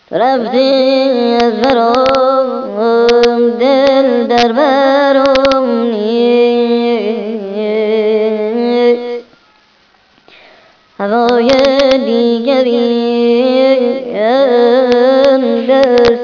رفتی از برام دل در برام نیست، هوای دیگری اندر